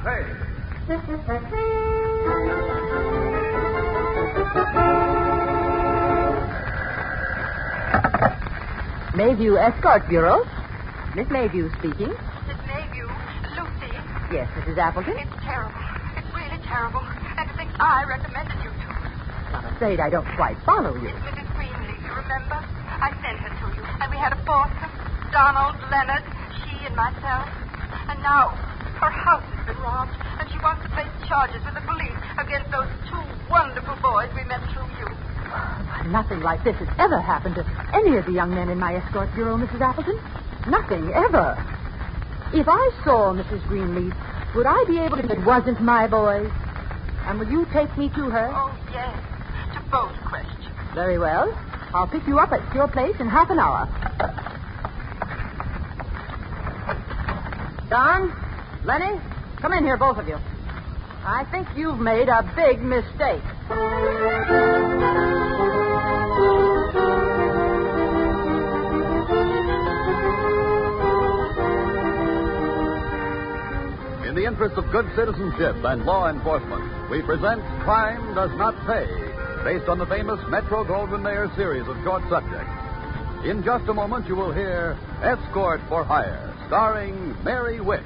pay. Mayview Escort Bureau. Miss Mayview speaking. Miss Mayview, Lucy. Yes, Mrs. Appleton. It's terrible. It's really terrible. And the things I recommended you to. I'm afraid I don't quite follow you. It's Mrs. Greenleaf, you remember? I sent her to you. And we had a foursome. Donald, Leonard, she and myself. And now her house has been robbed. And she wants to face charges with the police against those two wonderful boys we met through you. Nothing like this has ever happened to any of the young men in my escort bureau, Mrs. Appleton. Nothing, ever. If I saw Mrs. Greenleaf, would I be able to... It wasn't my boys. And will you take me to her? Oh, yes. To both questions. Very well. I'll pick you up at your place in half an hour. Don, Lenny, come in here, both of you. I think you've made a big mistake. In the interest of good citizenship and law enforcement, we present Crime Does Not Pay, based on the famous Metro-Goldwyn-Mayer series of short subjects. In just a moment, you will hear Escort for Hire, starring Mary Wicks.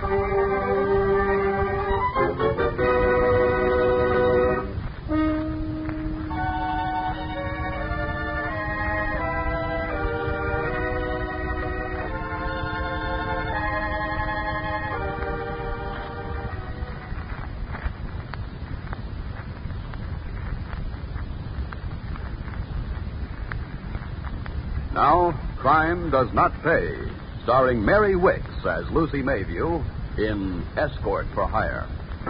Now, Crime Does Not Pay, starring Mary Wicks as Lucy Mayview in Escort for Hire.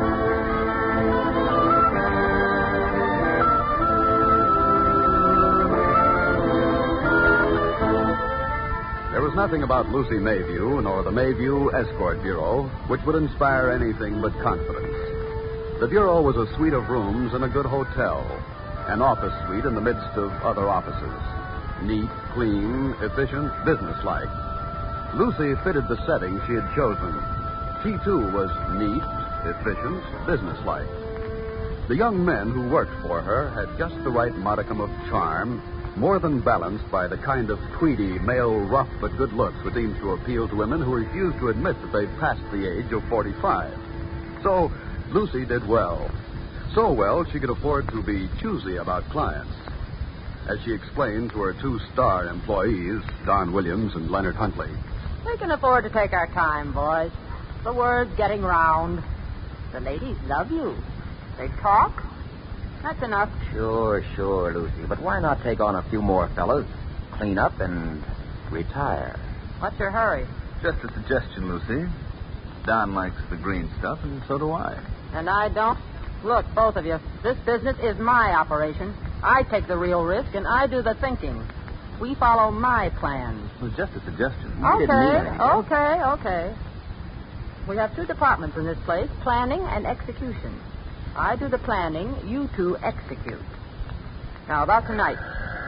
There was nothing about Lucy Mayview nor the Mayview Escort Bureau which would inspire anything but confidence. The Bureau was a suite of rooms in a good hotel, an office suite in the midst of other offices. Neat, clean, efficient, businesslike. Lucy fitted the setting she had chosen. She, too, was neat, efficient, businesslike. The young men who worked for her had just the right modicum of charm, more than balanced by the kind of tweedy, male, rough but good looks which seems to appeal to women who refuse to admit that they've passed the age of 45. So, Lucy did well. So well, she could afford to be choosy about clients. As she explained to her two star employees, Don Williams and Leonard Huntley. We can afford to take our time, boys. The word's getting round. The ladies love you. They talk. That's enough. Sure, Lucy. But why not take on a few more fellas, clean up, and retire? What's your hurry? Just a suggestion, Lucy. Don likes the green stuff, and so do I. And I don't? Look, both of you, this business is my operation. I take the real risk, and I do the thinking. We follow my plans. It was just a suggestion. We didn't mean anything. Okay. We have two departments in this place, planning and execution. I do the planning, you two execute. Now, about tonight.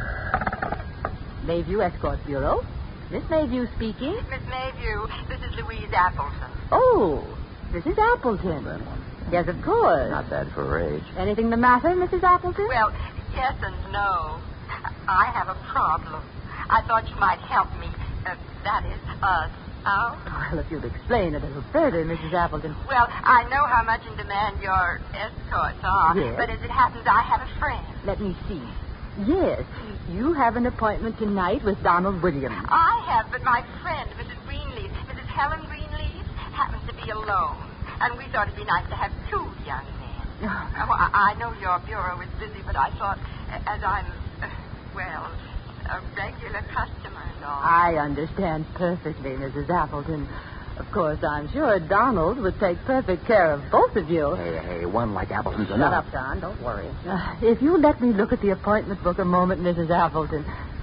Mayview Escort Bureau. Miss Mayview speaking. Miss Mayview, this is Louise Appleton. Oh, Mrs. Appleton. That one. Yes, of course. Not bad for her age. Anything the matter, Mrs. Appleton? Well, yes and no. I have a problem. I thought you might help me. That is, us out. Well, if you'd explain a little further, Mrs. Appleton. Well, I know how much in demand your escorts are. Yes. But as it happens, I have a friend. Let me see. Yes, you have an appointment tonight with Donald Williams. I have, but my friend, Mrs. Greenleaf, Mrs. Helen Greenleaf, happens to be alone. And we thought it'd be nice to have two young men. I know your bureau is busy, but I thought, as I'm, a regular customer and all. I understand perfectly, Mrs. Appleton. Of course, I'm sure Donald would take perfect care of both of you. Hey, one like Appleton's Shut enough. up, Don. Don't worry. If you let me look at the appointment book a moment, Mrs. Appleton,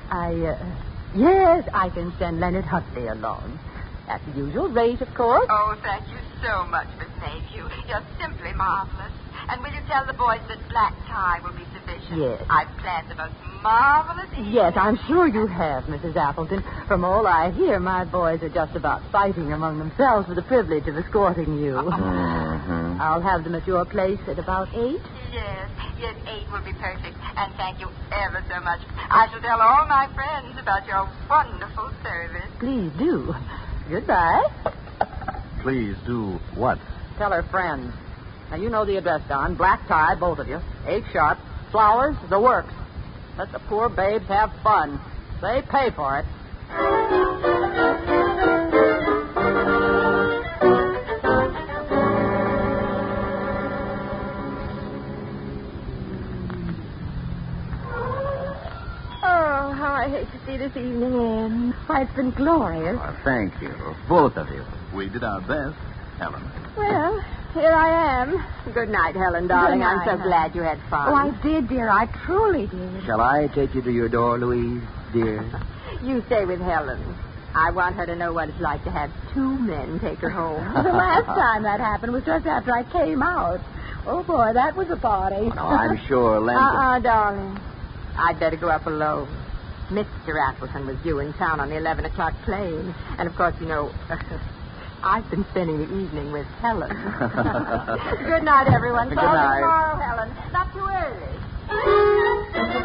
yes, I can send Leonard Huntley along. At the usual rate, of course. Oh, thank you so much, Miss Mayview. You're simply marvelous. And will you tell the boys that black tie will be sufficient? vacation. Yes. I've planned the most marvelous evening. Yes, I'm sure you have, Mrs. Appleton. From all I hear, my boys are just about fighting among themselves for the privilege of escorting you. Mm-hmm. I'll have them at your place at about 8. Yes, 8 will be perfect. And thank you ever so much. I shall tell all my friends about your wonderful service. Please do. Goodbye. Please do what? Tell her friends. Now, you know the address, Don. Black tie, both of you. 8 sharp. Flowers, the works. Let the poor babes have fun. They pay for it. Oh, how I hate to see this evening end. Why, it's been glorious. Well, thank you, both of you. We did our best, Helen. Well, here I am. Good night, Helen, darling. Good night, I'm so Helen. glad you had fun. Oh, I did, dear. I truly did. Shall I take you to your door, Louise, dear? You stay with Helen. I want her to know what it's like to have 2 men take her home. The last time that happened was just after I came out. Oh, boy, that was a party. No, I'm sure Len... darling. I'd better go up alone. Mr. Appleton was due in town on the 11 o'clock plane. And, of course, you know, I've been spending the evening with Helen. Good night, everyone. Good Call me night. tomorrow, Helen. Not too early.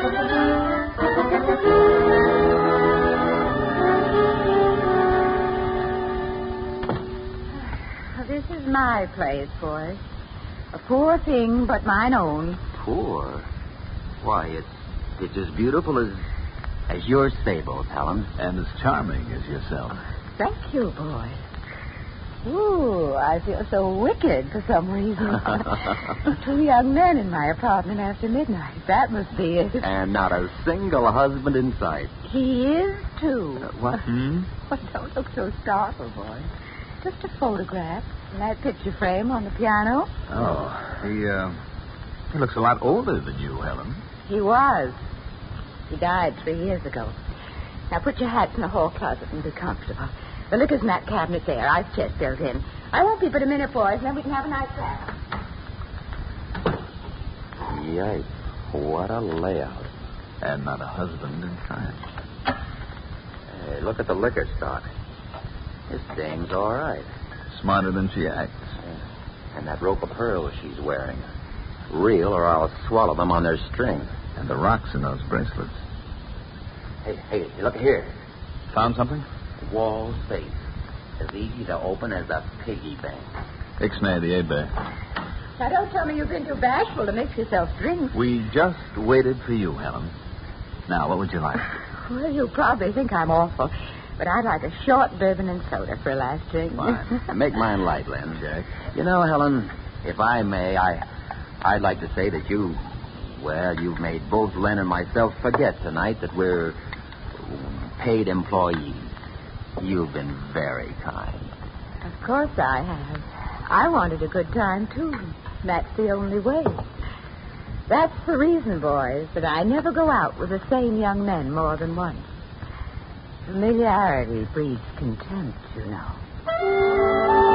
This is my place, boys. A poor thing, but mine own. Poor? Why, it's as beautiful as your stables, Helen. And as charming as yourself. Thank you, boys. Ooh, I feel so wicked for some reason. 2 young men in my apartment after midnight. That must be it. And not a single husband in sight. He is, too. What? Well, don't look so startled, boys. Just a photograph in that picture frame on the piano. Oh, he looks a lot older than you, Helen. He was. He died 3 years ago. Now, put your hats in the hall closet and be comfortable. The liquor's in that cabinet there. Ice chest built in. I won't be but a minute, boys, and then we can have a nice chat. Yikes. What a layout. And not a husband in sight. Hey, look at the liquor stock. This dame's all right. Smarter than she acts. And that rope of pearls she's wearing. Real, or I'll swallow them on their string. And the rocks in those bracelets. Hey, look here. Found something? Wall safe. As easy to open as a piggy bank. Ixnay the Abe. Now, don't tell me you've been too bashful to mix yourself drinks. We just waited for you, Helen. Now, what would you like? Well, you probably think I'm awful, but I'd like a short bourbon and soda for a last drink. Fine. Make mine light, Len. Jack. You know, Helen, if I may, I'd like to say that you've made both Len and myself forget tonight that we're paid employees. You've been very kind. Of course I have. I wanted a good time, too. That's the only way. That's the reason, boys, that I never go out with the same young men more than once. Familiarity breeds contempt, you know.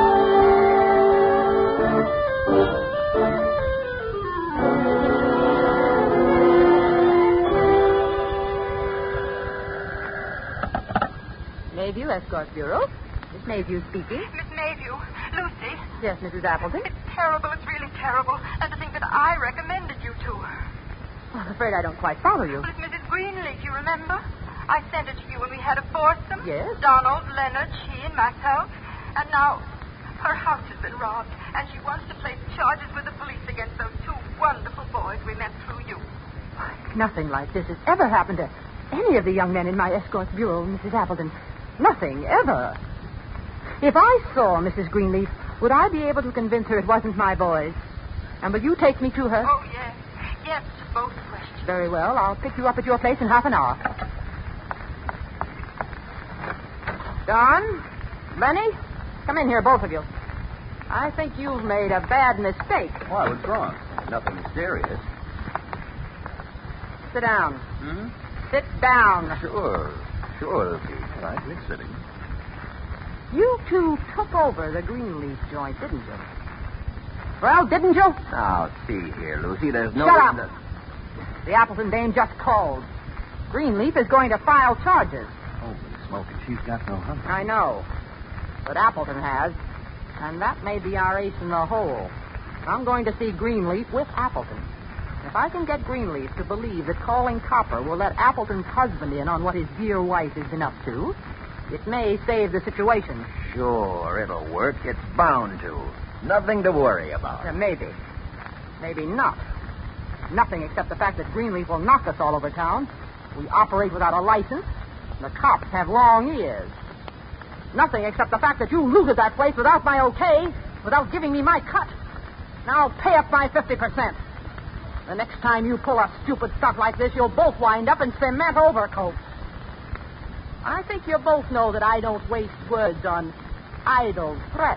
Mayview Escort Bureau. Miss Mayview speaking. Miss Mayview, Lucy, Yes, Mrs. Appleton. it's terrible. It's really terrible. And to think that I recommended you to her. I'm afraid I don't quite follow you. Well, it's Mrs. Greenleaf, you remember? I sent her to you when we had a foursome. Yes. Donald, Leonard, she, and myself. And now her house has been robbed, and she wants to place charges with the police against those 2 wonderful boys we met through you. Nothing like this has ever happened to any of the young men in my escort bureau, Mrs. Appleton. Nothing, ever. If I saw Mrs. Greenleaf, would I be able to convince her it wasn't my boys? And will you take me to her? Oh, yes. Yes, to both questions. Very well. I'll pick you up at your place in half an hour. Don, Lenny, come in here, both of you. I think you've made a bad mistake. Why, what's wrong? Nothing serious. Sit down. Hmm? Sit down. Sure, Lucy. Right, you're sitting. You two took over the Greenleaf joint, didn't you? Well, didn't you? Now, see here, Lucy, there's no... Shut up. The Appleton dame just called. Greenleaf is going to file charges. Holy smoke, and she's got no hunter. I know. But Appleton has. And that may be our ace in the hole. I'm going to see Greenleaf with Appleton. If I can get Greenleaf to believe that calling Copper will let Appleton's husband in on what his dear wife has been up to, it may save the situation. Sure, it'll work. It's bound to. Nothing to worry about. Maybe. Maybe not. Nothing except the fact that Greenleaf will knock us all over town. We operate without a license. The cops have long ears. Nothing except the fact that you looted that place without my okay, without giving me my cut. Now pay up my 50%. The next time you pull a stupid stunt like this, you'll both wind up in cement overcoats. I think you both know that I don't waste words on idle threats.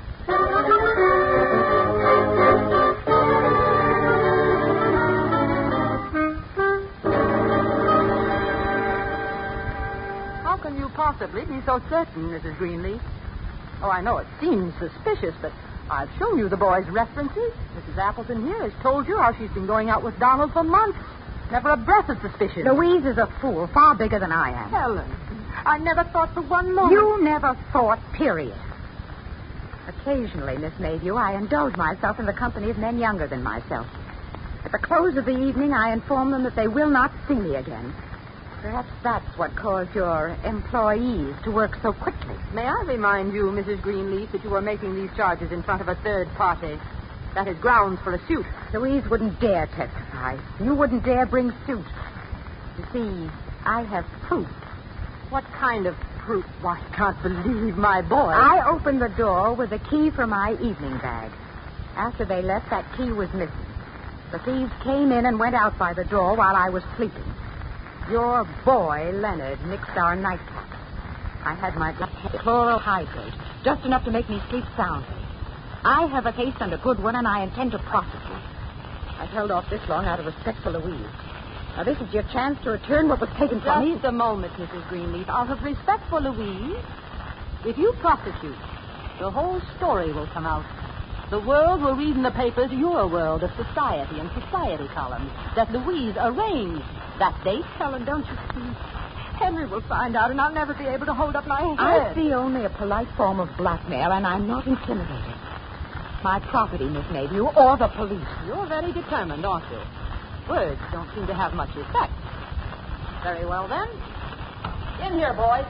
How can you possibly be so certain, Mrs. Greenleaf? Oh, I know it seems suspicious, but I've shown you the boy's references. Mrs. Appleton here has told you how she's been going out with Donald for months. Never a breath of suspicion. Louise is a fool, far bigger than I am. Helen, I never thought for one moment. You never thought, period. Occasionally, Miss Mayhew, I indulge myself in the company of men younger than myself. At the close of the evening, I inform them that they will not see me again. Perhaps that's what caused your employees to work so quickly. May I remind you, Mrs. Greenleaf, that you are making these charges in front of a third party. That is grounds for a suit. Louise wouldn't dare testify. You wouldn't dare bring suit. You see, I have proof. What kind of proof? Why, I can't believe my boy. I opened the door with a key for my evening bag. After they left, that key was missing. The thieves came in and went out by the door while I was sleeping. Your boy, Leonard, mixed our nightcap. I had my chloral hydrate, just enough to make me sleep soundly. I have a case under Goodwin, and I intend to prosecute. I've held off this long out of respect for Louise. Now, this is your chance to return what was taken from me. Just a moment, Mrs. Greenleaf. Out of respect for Louise, if you prosecute, the whole story will come out. The world will read in the papers your world of society and society columns that Louise arranged that date. Helen, don't you see? Henry will find out, and I'll never be able to hold up my head. I see only a polite form of blackmail, and I'm not intimidated. My property, Miss Mayhew, or the police. You're very determined, aren't you? Words don't seem to have much effect. Very well, then. In here, boys.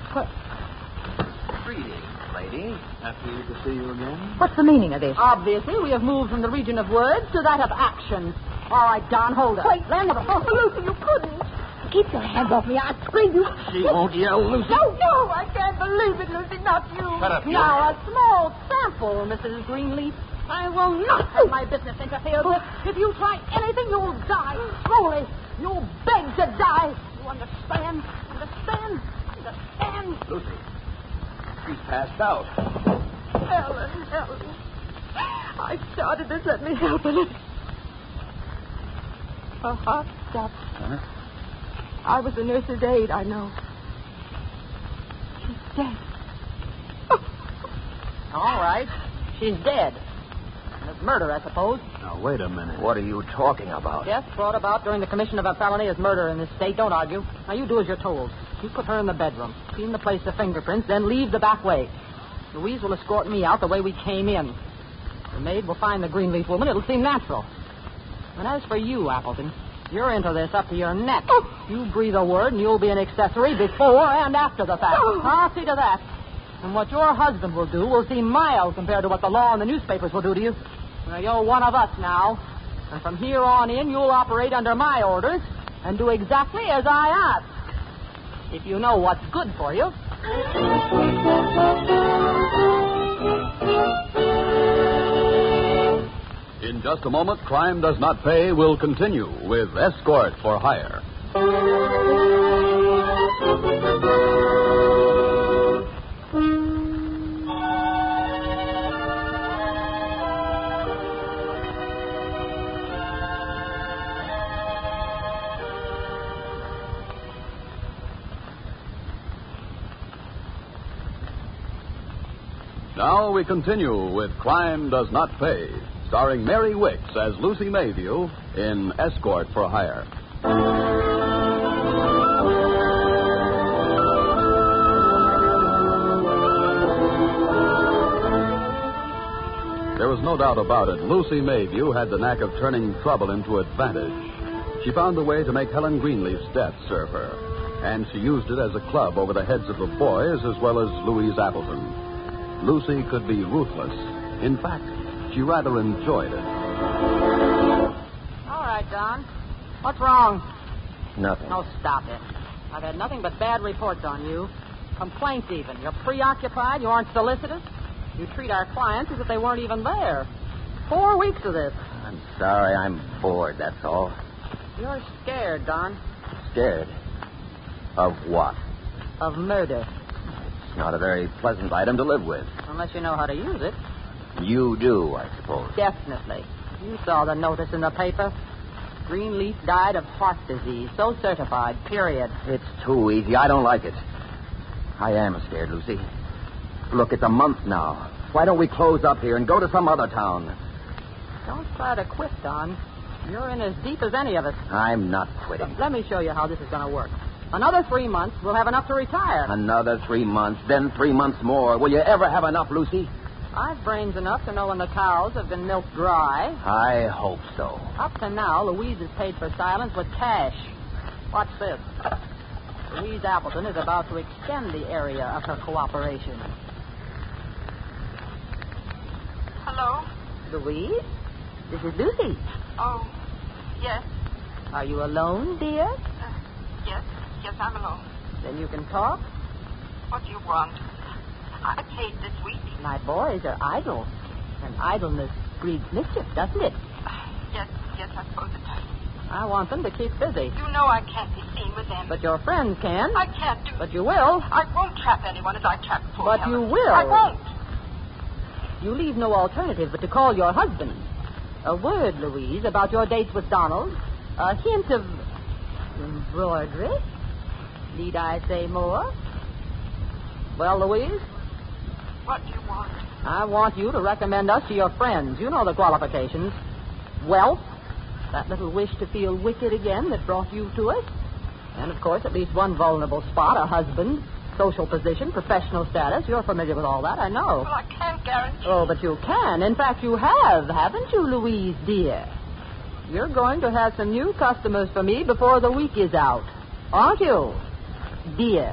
Greetings, lady. Happy to see you again. What's the meaning of this? Obviously, we have moved from the region of words to that of action. All right, Don, hold her. Wait, Len. oh, Lucy, you couldn't. Keep your hands off me. I'll scream you. She won't yell, Lucy. No, I can't believe it, Lucy, not you. Shut up, you. Now, a small sample, Mrs. Greenleaf. I will not have my business interfered with. If you try anything, you'll die. Slowly. You'll beg to die. You understand? Understand? Understand? Lucy, she's passed out. Helen. I started this. Let me help in it. Her heart stopped. Huh? I was the nurse's aide, I know. She's dead. All right. She's dead. It's murder, I suppose. Now, wait a minute. What are you talking about? Yes, brought about during the commission of a felony as murder in this state. Don't argue. Now, you do as you're told. You put her in the bedroom, clean the place of fingerprints, then leave the back way. Louise will escort me out the way we came in. The maid will find the Greenleaf woman. It'll seem natural. And as for you, Appleton, you're into this up to your neck. You breathe a word, and you'll be an accessory before and after the fact. I'll see to that. And what your husband will do will seem mild compared to what the law and the newspapers will do to you. Well, you're one of us now. And from here on in, you'll operate under my orders and do exactly as I ask. If you know what's good for you. In just a moment, Crime Does Not Pay will continue with Escort for Hire. Now we continue with Crime Does Not Pay, starring Mary Wicks as Lucy Mayhew in Escort for Hire. There was no doubt about it. Lucy Mayview had the knack of turning trouble into advantage. She found a way to make Helen Greenleaf's death serve her, and she used it as a club over the heads of the boys as well as Louise Appleton. Lucy could be ruthless. In fact, she rather enjoyed it. All right, Don. What's wrong? Nothing. Oh, stop it. I've had nothing but bad reports on you. Complaints even. You're preoccupied. You aren't solicitous. You treat our clients as if they weren't even there. 4 weeks of this. I'm sorry. I'm bored, that's all. You're scared, Don. Scared? Of what? Of murder. It's not a very pleasant item to live with. Unless you know how to use it. You do, I suppose. Definitely. You saw the notice in the paper. Greenleaf died of heart disease. So certified, period. It's too easy. I don't like it. I am scared, Lucy. Look, it's a month now. Why don't we close up here and go to some other town? Don't try to quit, Don. You're in as deep as any of us. I'm not quitting. Let me show you how this is going to work. Another 3 months, we'll have enough to retire. Another 3 months, then 3 months more. Will you ever have enough, Lucy? I've brains enough to know when the cows have been milked dry. I hope so. Up to now, Louise has paid for silence with cash. Watch this. Louise Appleton is about to extend the area of her cooperation. Hello? Louise? This is Lucy. Oh, yes. Are you alone, dear? Yes, I'm alone. Then you can talk. What do you want? I paid this week. My boys are idle. And idleness breeds mischief, doesn't it? Yes, I suppose it does. I want them to keep busy. You know I can't be seen with them. But your friends can. I can't do... But you will. I won't trap anyone as I trapped poor But Helen. you will. I won't. You leave no alternative but to call your husband. A word, Louise, about your dates with Donald. A hint of embroidery. Need I say more? Well, Louise? What do you want? I want you to recommend us to your friends. You know the qualifications. Wealth, that little wish to feel wicked again that brought you to us. And, of course, at least one vulnerable spot, a husband, social position, professional status. You're familiar with all that, I know. Well, I can't guarantee. Oh, but you can. In fact, you have, haven't you, Louise, dear? You're going to have some new customers for me before the week is out. Aren't you, dear?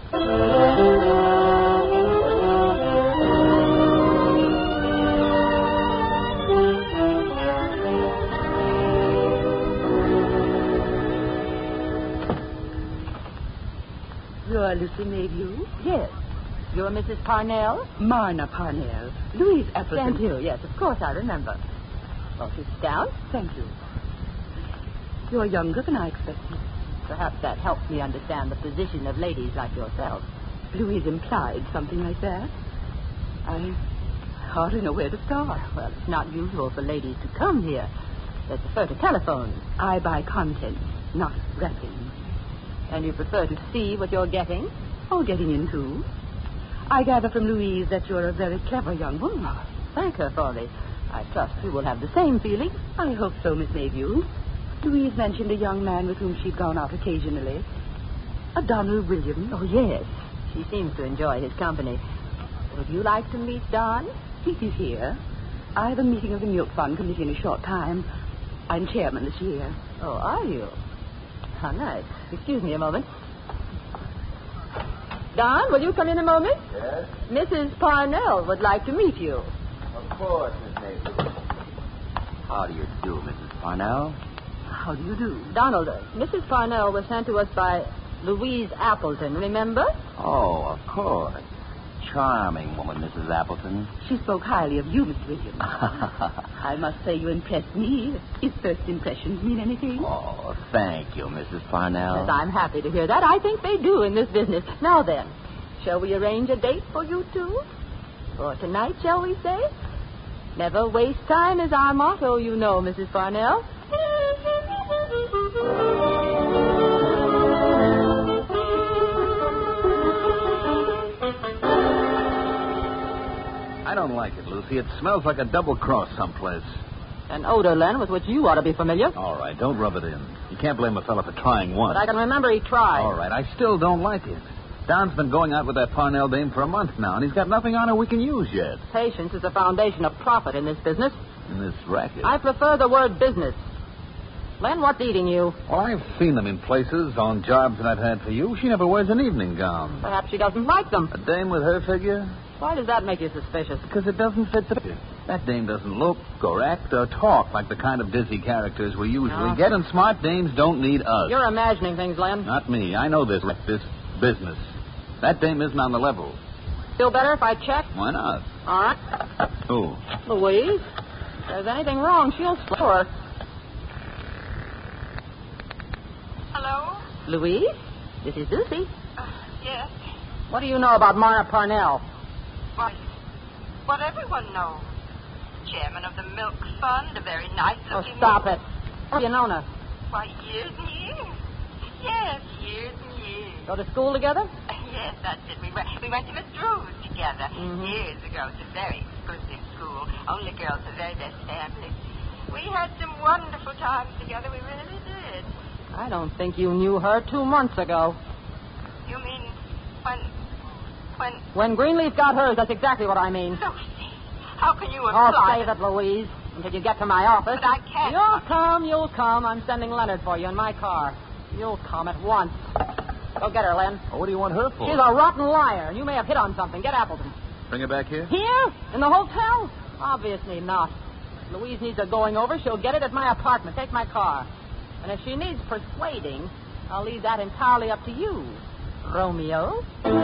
You're Lucy Mayview? Yes. You're Mrs. Parnell? Marna Parnell. Louise Appleton. Thank you. Yes, of course I remember. Well, sit down. Thank you. You're younger than I expected. Perhaps that helps me understand the position of ladies like yourself. Louise implied something like that. I hardly know where to start. Well, it's not usual for ladies to come here. They prefer to telephone. I buy content, not wrapping. And you prefer to see what you're getting? Oh, getting in, too. I gather from Louise that you're a very clever young woman. Thank her for this. I trust you will have the same feeling. I hope so, Miss Mayview. Louise mentioned a young man with whom she'd gone out occasionally. A Donald Williams. Oh, yes. She seems to enjoy his company. Would you like to meet Don? He's here. I have a meeting of the Milk Fund Committee in a short time. I'm chairman this year. Oh, are you? How nice. Excuse me a moment. Don, will you come in a moment? Yes? Mrs. Parnell would like to meet you. Of course, Miss Mayfield. How do you do, Mrs. Parnell? How do you do? Donald, Mrs. Parnell was sent to us by Louise Appleton, remember? Oh, of course. Charming woman, Mrs. Appleton. She spoke highly of you, Mr. Williams. I must say you impressed me. If first impressions mean anything. Oh, thank you, Mrs. Parnell. Yes, I'm happy to hear that. I think they do in this business. Now then, shall we arrange a date for you two? For tonight, shall we say? Never waste time is our motto, you know, Mrs. Parnell. I don't like it, Lucy. It smells like a double cross someplace. An odor, Len, with which you ought to be familiar. All right, don't rub it in. You can't blame a fella for trying once. But I can remember he tried. All right, I still don't like it. Don's been going out with that Parnell dame for a month now, and he's got nothing on her we can use yet. Patience is the foundation of profit in this business. In this racket. I prefer the word business. Len, what's eating you? Well, I've seen them in places, on jobs that I've had for you. She never wears an evening gown. Perhaps she doesn't like them. A dame with her figure? Why does that make you suspicious? Because it doesn't fit the picture. That dame doesn't look or act or talk like the kind of dizzy characters we usually get, and smart dames don't need us. You're imagining things, Len. Not me. I know this business. That dame isn't on the level. Still better if I check? Why not? All right. Who? Louise. If there's anything wrong, she'll slow her. Hello? Louise? This is Lucy. Yes. What do you know about Marna Parnell? What everyone knows. Chairman of the Milk Fund, a very nice-looking... Oh, stop it. Have you known her? Why, years and years. Yes, years and years. Go to school together? Yes, that's it. We went to Miss Drew's together years ago. It's a very exclusive school. Only girls, the very best families. We had some wonderful times together. We really did. I don't think you knew her 2 months ago. You mean when... When Greenleaf got hers, that's exactly what I mean. Lucy, how can you I'll imply... save it, Louise, until you get to my office. But I can't... You'll come. I'm sending Leonard for you in my car. You'll come at once. Go get her, Len. Oh, what do you want her for? She's a rotten liar, and you may have hit on something. Get Appleton. Bring her back here? Here? In the hotel? Obviously not. Louise needs a going over. She'll get it at my apartment. Take my car. And if she needs persuading, I'll leave that entirely up to you, Romeo.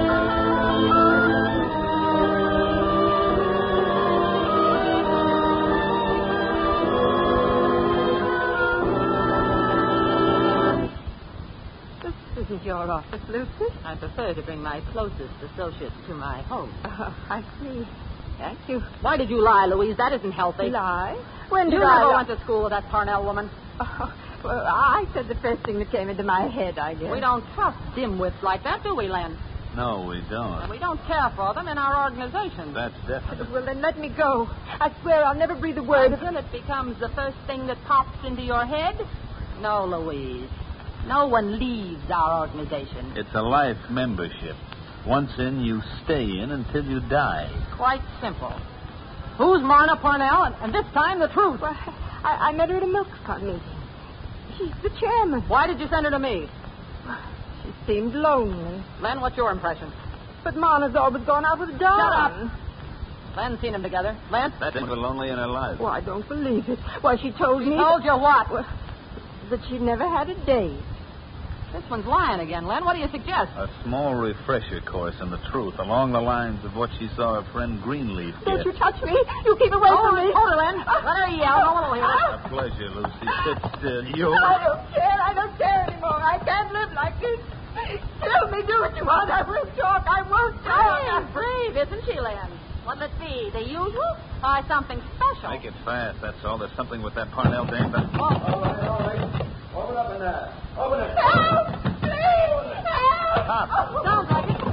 This isn't your office, Lucy. I prefer to bring my closest associates to my home. Oh, I see. Thank you. Why did you lie, Louise? That isn't healthy. Lie? When You did I never lie? went to school with that Parnell woman. Oh, well, I said the first thing that came into my head, I guess. We don't trust dimwits like that, do we, Len? No, we don't. And we don't care for them in our organization. That's definite. Well, then let me go. I swear I'll never breathe a word. Until it becomes the first thing that pops into your head? No, Louise. No one leaves our organization. It's a life membership. Once in, you stay in until you die. Quite simple. Who's Marna Parnell? And this time, the truth. Well, I met her at a milk fund meeting. She's the chairman. Why did you send her to me? She seemed lonely. Len, what's your impression? But Mana's always gone out with Don. Shut up. Len's seen them together. Len? That was lonely in her life. Oh, I don't believe it. Why, she told me... Told you what? Well, that she'd never had a date. This one's lying again, Len. What do you suggest? A small refresher course in the truth along the lines of what she saw her friend Greenleaf Don't get. you touch me. You keep away from me. Hold her, Len. Let her yell. No one will hear it. A pleasure, Lucy. Sit still. You... I don't care. I don't care anymore. I can't live like this. Tell me, do what you want. I will talk. I won't talk. Brave, isn't she, Len? What'll it be? The usual? Or something special? Make it fast, that's all. There's something with that Parnell dame. Oh. All right. Open up in there. Open it. Help! Please! Help! Stop. Sounds like it.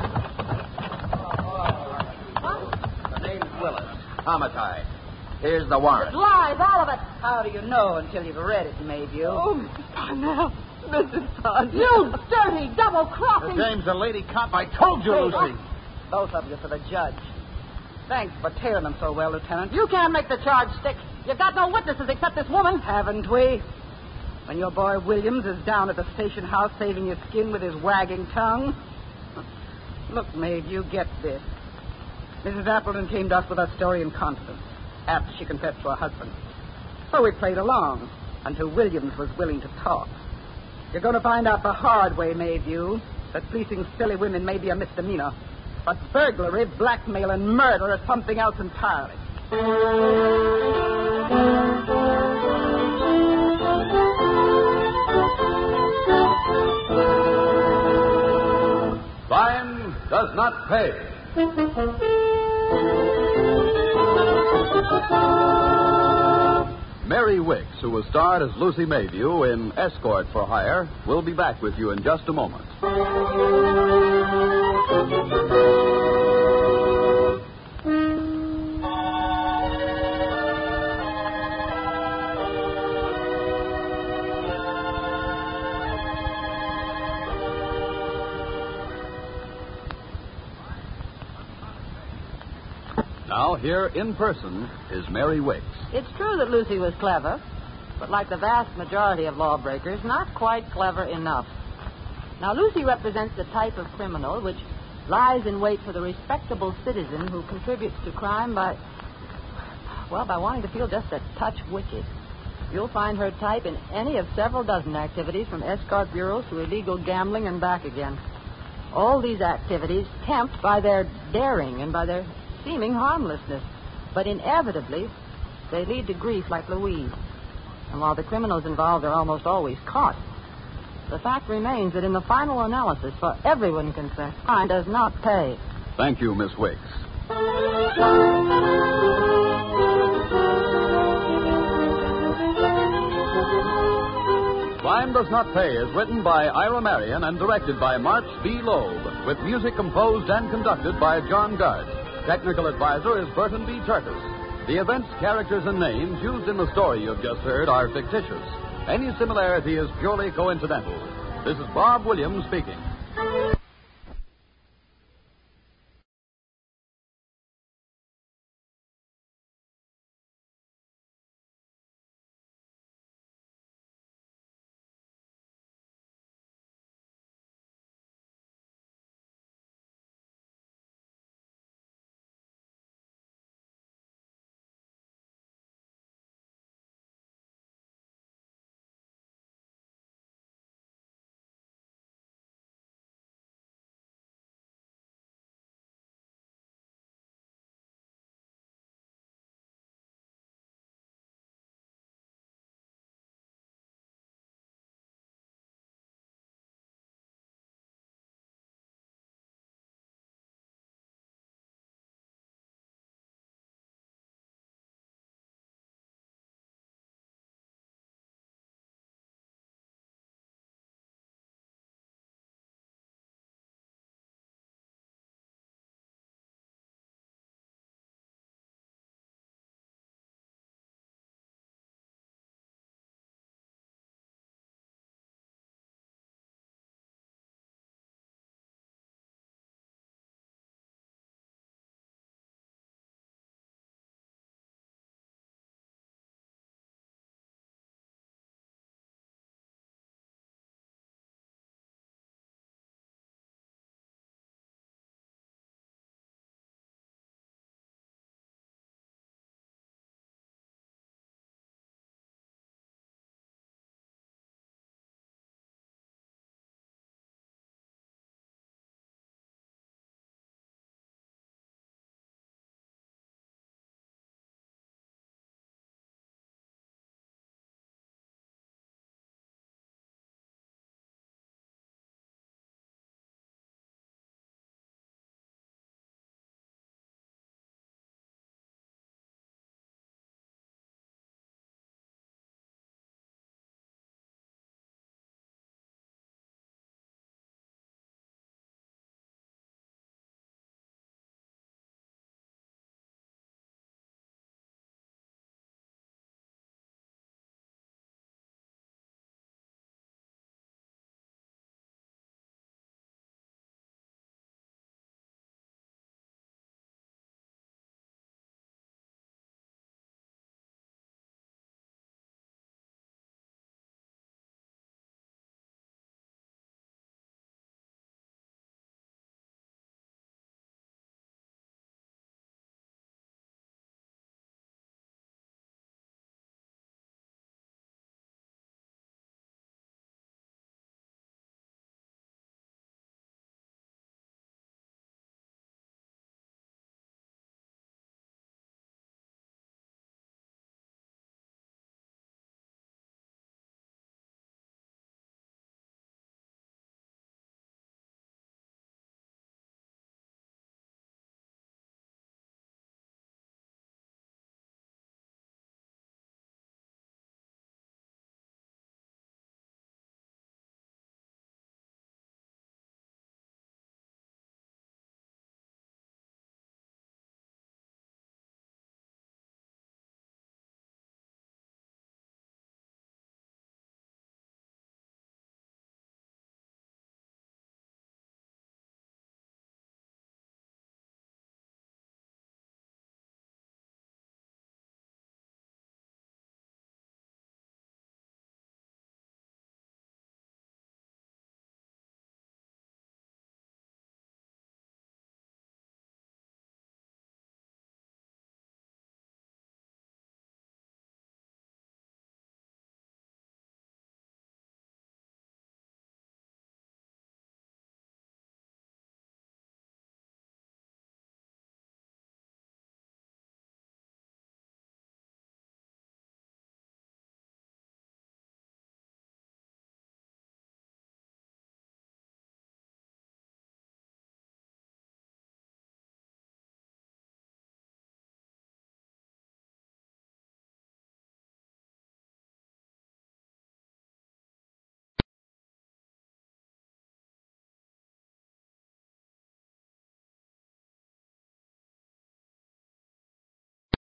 The name's Willis. Homicide. Here's the warrant. Lies, all of it. How do you know until you've read it, Mayview? Oh, Mr. Parnell. Mrs. Parnell. You dirty, double-crossing... The dame's a lady cop. I told you, Lucy. Both of you for the judge. Thanks for tailing them so well, Lieutenant. You can't make the charge stick. You've got no witnesses except this woman. Haven't we? When your boy Williams is down at the station house saving his skin with his wagging tongue. Look, Mayview, get this. Mrs. Appleton came to us with her story in confidence after she confessed to her husband. So we played along until Williams was willing to talk. You're going to find out the hard way, Mayview, that fleecing silly women may be a misdemeanor, but burglary, blackmail, and murder is something else entirely. Crime does not pay. Mary Wicks, who was starred as Lucy Mayview in Escort for Hire, will be back with you in just a moment. Now, here in person is Mary Wicks. It's true that Lucy was clever, but like the vast majority of lawbreakers, not quite clever enough. Now, Lucy represents the type of criminal which lies in wait for the respectable citizen who contributes to crime by wanting to feel just a touch wicked. You'll find her type in any of several dozen activities, from escort bureaus to illegal gambling and back again. All these activities tempt by their daring and by their seeming harmlessness, but inevitably they lead to grief like Louise. And while the criminals involved are almost always caught, the fact remains that in the final analysis, for everyone concerned, crime does not pay. Thank you, Miss Wicks. Crime Does Not Pay is written by Ira Marion and directed by March B. Loeb, with music composed and conducted by John Gard. Technical advisor is Burton B. Turtis. The events, characters, and names used in the story you've just heard are fictitious. Any similarity is purely coincidental. This is Bob Williams speaking.